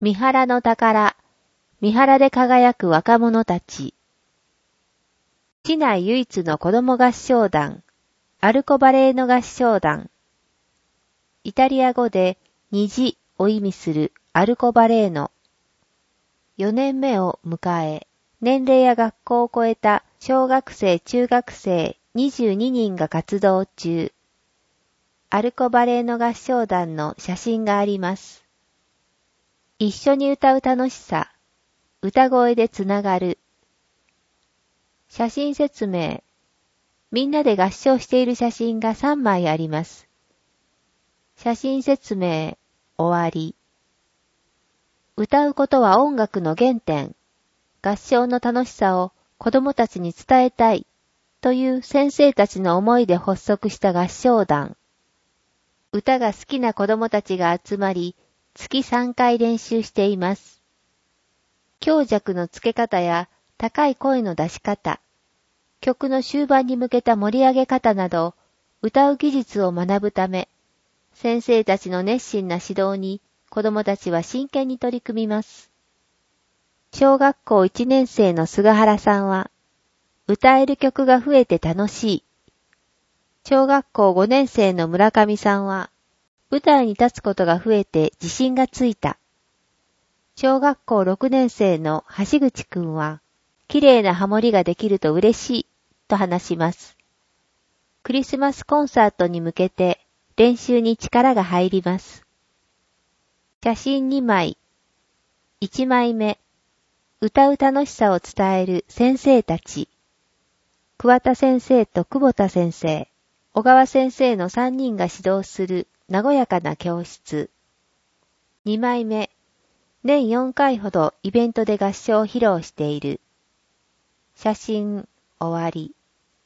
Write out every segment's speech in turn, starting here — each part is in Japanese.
三原の宝、三原で輝く若者たち。市内唯一の子供合唱団、アルコバレーノ合唱団。イタリア語で虹を意味するアルコバレーノ。4年目を迎え、年齢や学校を超えた小学生中学生22人が活動中。アルコバレーノ合唱団の写真があります。一緒に歌う楽しさ、歌声でつながる。写真説明。みんなで合唱している写真が3枚あります。写真説明、終わり。歌うことは音楽の原点。合唱の楽しさを子供たちに伝えたいという先生たちの思いで発足した合唱団。歌が好きな子供たちが集まり、月3回練習しています。強弱のつけ方や高い声の出し方、曲の終盤に向けた盛り上げ方など、歌う技術を学ぶため、先生たちの熱心な指導に子供たちは真剣に取り組みます。小学校1年生の菅原さんは、歌える曲が増えて楽しい。小学校5年生の村上さんは、舞台に立つことが増えて自信がついた。小学校6年生の橋口くんは、綺麗なハモリができると嬉しいと話します。クリスマスコンサートに向けて練習に力が入ります。写真2枚。1枚目。歌う楽しさを伝える先生たち。桑田先生と久保田先生、小川先生の3人が指導する和やかな教室。2枚目。年4回ほどイベントで合唱を披露している。写真、終わり。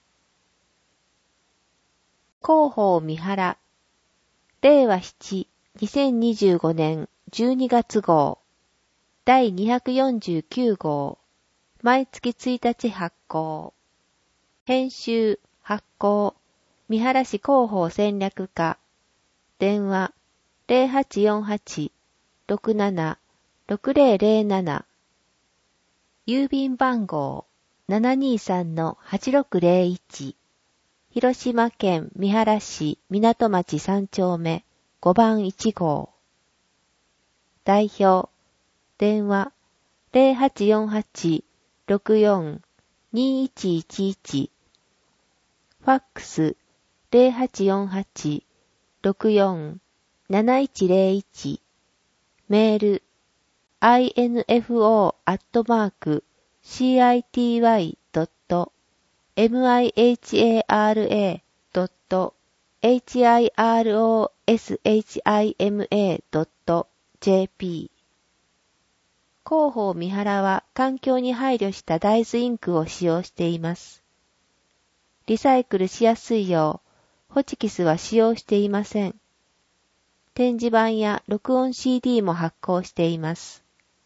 広報三原。令和7、2025年12月号。第249号。毎月1日発行。編集、発行。三原市広報戦略課。電話、0848-67-6007。郵便番号、723-8601。広島県三原市港町3丁目5番1号。代表、電話、0848-64-2111。ファックス、0848-64-7101。メール、info@mihara.city.hiroshima.jp。 広報三原は環境に配慮した大豆インクを使用しています。リサイクルしやすいよう、ホチキスは使用していません。展示板や録音 CD も発行しています。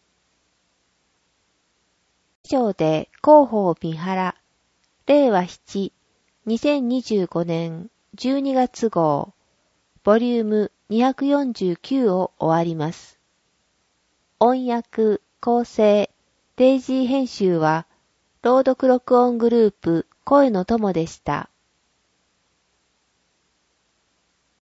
以上で広報三原、令和7、2025年12月号、ボリューム249を終わります。音訳、構成、デイジー編集は、朗読録音グループ声の友でした。